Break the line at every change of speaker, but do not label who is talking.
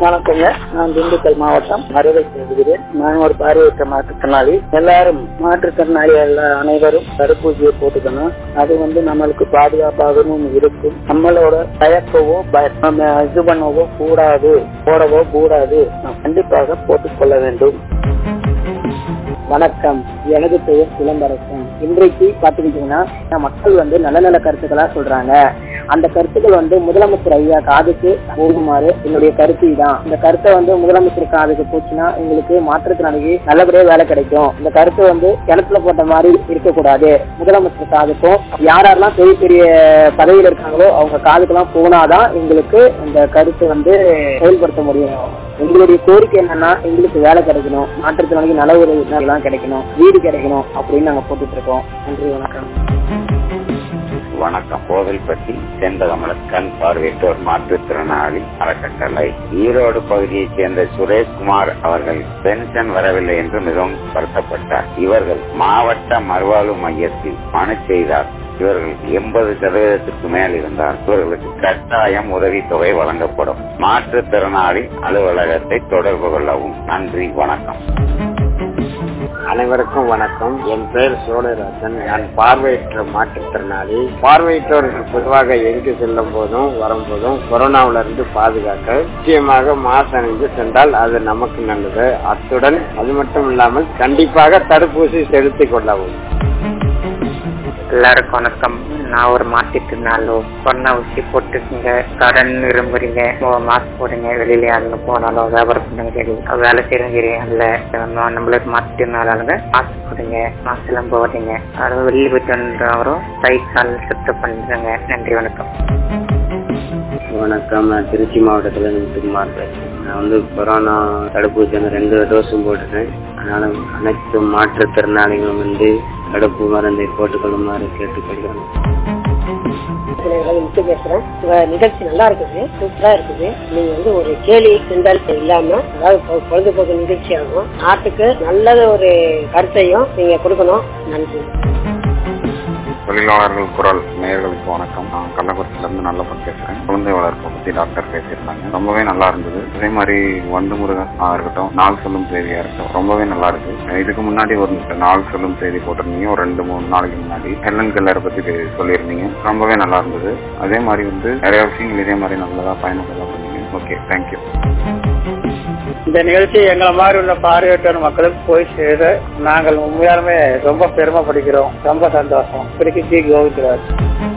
வணக்கங்க. நான் திண்டுக்கல் மாவட்டம் மருதை பேசுகிறேன். நான் ஒரு பார்வையற்ற மாற்றுத்திறனாளி. எல்லாரும் மாற்றுத்திறனாளிகள் அனைவரும் தடுப்பூசியை போட்டுக்கணும். அது நம்மளுக்கு பாதுகாப்பாகவும் இருக்கும். நம்மளோட பயக்கவோ இது பண்ணவோ கூடாது, போடவோ கூடாது. கண்டிப்பாக போட்டுக்கொள்ள வேண்டும். வணக்கம். எனது பெயர் சிலம்பரசன். இன்றைக்கு பாத்துக்கிட்டீங்கன்னா மக்கள் நல்ல நல்ல கருத்துக்களா சொல்றாங்க. அந்த கருத்துக்கள் முதலமைச்சர் ஐயா காதுக்கு போகுமாறு என்னுடைய கருத்து தான். இந்த கருத்தை முதலமைச்சர் காதுக்கு போச்சுன்னா எங்களுக்கு மாற்றுத்திறனாளிக்கு நல்லபடியா வேலை கிடைக்கும். இந்த கருத்து கிணத்துல போட்ட மாதிரி இருக்கக்கூடாது. முதலமைச்சர் காதுக்கும் யாரெல்லாம் பெரிய பெரிய பதவியில் இருக்காங்களோ அவங்க காதுக்கெல்லாம் போனாதான் எங்களுக்கு இந்த கருத்து செயல்படுத்த முடியும். எங்களுடைய கோரிக்கை என்னன்னா, எங்களுக்கு வேலை கிடைக்கணும், மாற்றுத்திறனாளிக்கு நல உதவி கிடைக்கணும், வீடு கிடைக்கணும் அப்படின்னு நாங்க போட்டுட்டு இருக்கோம். நன்றி, வணக்கம்.
வணக்கம். கோவில்பட்டி செந்தகமலர் கண் பார்வையற்றோர் மாற்றுத்திறனாளி அறக்கட்டளை ஈரோடு பகுதியைச் சேர்ந்த சுரேஷ்குமார் அவர்கள் பென்ஷன் வரவில்லை என்று மிகவும் வருத்தப்பட்டார். இவர்கள் மாவட்ட மறுவாழ்வு மையத்தில் மனு செய்தார். இவர்கள் 80% மேல் இருந்தார். இவர்களுக்கு கட்டாயம் உதவித்தொகை வழங்கப்படும். மாற்றுத்திறனாளி அலுவலகத்தை தொடர்பு கொள்ளவும். நன்றி, வணக்கம்.
அனைவருக்கும் வணக்கம். என் பெயர் சோழராஜன். நான் பார்வையற்ற மாற்றுத்திறனாளி. பார்வையற்றோருக்கு பொதுவாக எங்கு செல்லும் போதும் வரும்போதும் கொரோனாவில இருந்து பாதுகாக்க நிச்சயமாக மாஸ்க் அணிந்து சென்றால் அது நமக்கு நல்லது. அத்துடன் அது மட்டும் இல்லாமல் கண்டிப்பாக தடுப்பூசி செலுத்திக் கொள்ளவும்.
எல்லாருக்கும் வணக்கம். நான் ஒரு மாற்றிட்டிருந்தாலோ கொரோனா ஊசி போட்டுக்குங்க, கடன் விரும்புறீங்க, மாஸ்க் போடுங்க, வெளியில யாருங்க போனாலும் வியாபாரம் பண்ணுங்க, சரி வேலை செய்யறோம், சரி அல்ல நம்மளுக்கு மாற்றிட்டிருந்தாலுங்க மாஸ்க் போடுங்க, மாஸ்க் எல்லாம் போடுறீங்க. அதாவது வெளியே போயிட்டு வந்தவரும் கை கால் சுத்தம் பண்ணிடுங்க. நன்றி, வணக்கம்.
வணக்கம். நான் திருச்சி மாவட்டத்துல குமார் பேசுறேன். நான் கொரோனா தடுப்பூசி 2 டோஸும் போட்டுட்டேன். அதனால அனைத்து மாற்றுத்திறனாளிகளும் தடுப்பு மருந்தை போட்டுக்கொள்ளுமாறு கேட்டுக்கொள்கிறேன்.
பேசுறேன். நிகழ்ச்சி நல்லா இருக்குது, சூப்பரா இருக்குது. நீங்க ஒரு கேலி கிண்டல் இல்லாம அதாவது பொழுதுபோக்கு நிகழ்ச்சி ஆகும். நாட்டுக்கு நல்லது ஒரு கருத்தையும் நீங்க கொடுக்கணும். நன்றி.
தொழிலாளர்கள் குரல் நேயர்களுக்கு வணக்கம். நான் கள்ளக்குறிச்சியிலிருந்து நல்லப்பன் பேசுறேன். குழந்தை வளர்ப்பு பத்தி டாக்டர் பேசியிருந்தாங்க. ரொம்பவே நல்லா இருந்தது. அதே மாதிரி வண்டு முருகன் இருக்கட்டும், நாள் சொல்லும் செய்தியா இருக்கட்டும், ரொம்பவே நல்லா இருக்கு. இதுக்கு முன்னாடி ஒரு நாள் சொல்லும் செய்தி போட்டிருந்தீங்க, ஒரு 2-3 நாளைக்கு முன்னாடி ஹெலன் கெல்லரை பத்தி சொல்லியிருந்தீங்க. ரொம்பவே நல்லா இருந்தது. அதே மாதிரி நிறைய விஷயங்கள் இதே மாதிரி நல்லதா பயனுள்ளதா பண்ணீங்க. Okay, thank you.
இந்த நிகழ்ச்சி எங்களை மாதிரி உள்ள பார்வையற்ற மக்களுக்கு போய் சேர நாங்கள் உண்மையாலுமே ரொம்ப பெருமைப்படுகிறோம். ரொம்ப சந்தோஷம். திருச்சி கோவிந்தராஜ்.